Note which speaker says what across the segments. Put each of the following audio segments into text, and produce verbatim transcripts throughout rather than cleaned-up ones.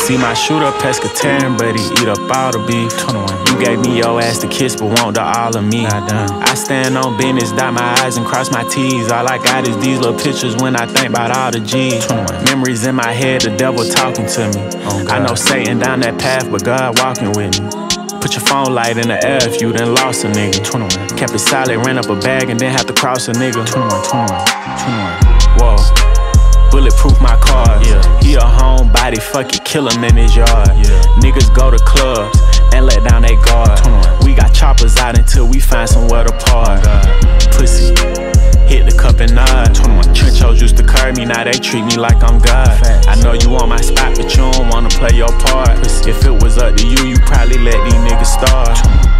Speaker 1: See my shooter pescatarian, but he eat up all the beef. twenty-one. You gave me your ass to kiss, but want the all of me. I stand on business, dot my I's and cross my T's. All I got is these little pictures when I think about all the G's. twenty-one. Memories in my head, the devil talking to me. Oh, I know Satan down that path, but God walking with me. Put your phone light in the air if you done lost a nigga. twenty-one. Kept it solid, ran up a bag and then have to cross a nigga. twenty-one, twenty-one, twenty-one. Whoa. Bulletproof my cars. Yeah. He a homebody, fuck it, kill him in his yard. Yeah. Niggas go to clubs and let down they guard. twenty-one. We got choppers out until we find somewhere to park. Oh, pussy, hit the cup and nod. twenty-one. Trenchos used to curb me, now they treat me like I'm God. Facts. I know you on my spot, but you don't wanna play your part. Pussy. If it was up to you, you probably let these niggas start.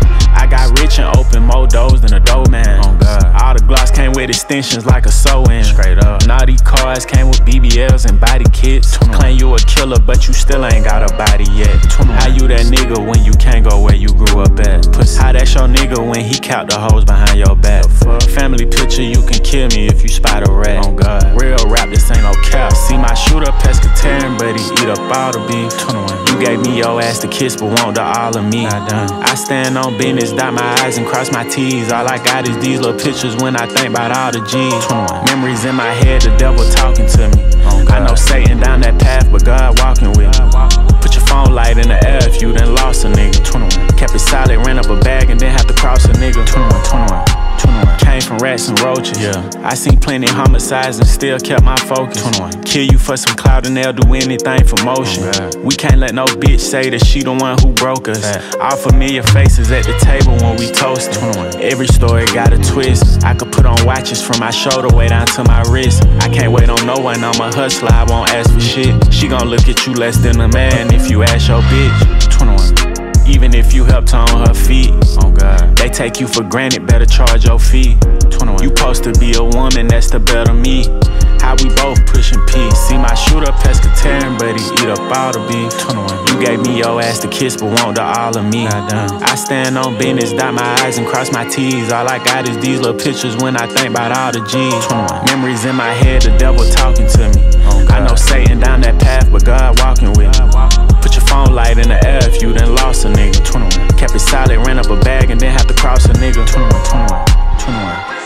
Speaker 1: I got rich and open more doors than a dough man. Oh God. All the Glocks came with extensions like a sew-in. Straight up. Now these cars came with B B Ls and body kits. Claim you a killer, but you still ain't got a body yet. How you that nigga when you can't go where you grew up at? Pussy. How that's your nigga when he count the hoes behind your back? Family picture, you can kill me if you spot a rat. Oh God. Real rap, this ain't no cap. See my shooter pescatarian, but he eat up all the beef. twenty-one. You gave me your ass to kiss, but want the all of me. I stand on business, dot my I's and cross my T's. All I got is these little pictures when I think about all the G's. twenty-one. Memories in my head, the devil talking to me. Oh, I know Satan down that path, but God walking with me. Put your phone light in the air if you done lost a nigga. twenty-one. Kept it solid, ran up a bag and then have to cross a nigga. twenty-one, twenty-one, twenty-one. Came from rats and roaches. Yeah. I seen plenty homicides and still kept my focus. twenty-one. Kill you for some clout and they'll do anything for motion. Oh, we can't let no bitch say that she the one who broke us. Fact. All familiar faces at the table when we toast. twenty-one. Every story got a twist. I could put on watches from my shoulder way down to my wrist. I can't wait on no one, I'm a hustler, I won't ask for shit. She gon' look at you less than a man if you ask your bitch. twenty-one. Even if you helped her on her feet. Oh God. They take you for granted, better charge your fee. twenty-one. You supposed to be a woman, that's the better me. How we both pushing peace. See my shooter pescatarian, but he eat up all the beef. twenty-one. You gave me your ass to kiss, but want the all of me. I stand on business, dot my I's and cross my T's. All I got is these little pictures when I think about all the G's. twenty-one. Memories in my head, the devil talking to me. Oh, I know Satan down that path, but God walking with me. Put your phone light in the air if you done lost a nigga. twenty-one. Kept it solid, ran up a bag and then have to cross a nigga. twenty-one, twenty-one, twenty-one.